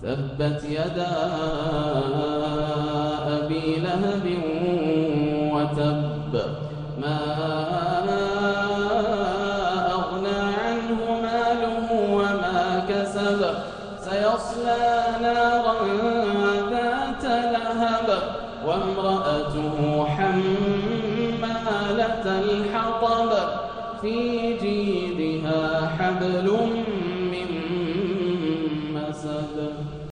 تبت يدا أبي لهب وتب ما أغنى عنه ماله وما كسب سيصلى نارا ذات لهب وامرأته حمالة الحطب في جيدها حبل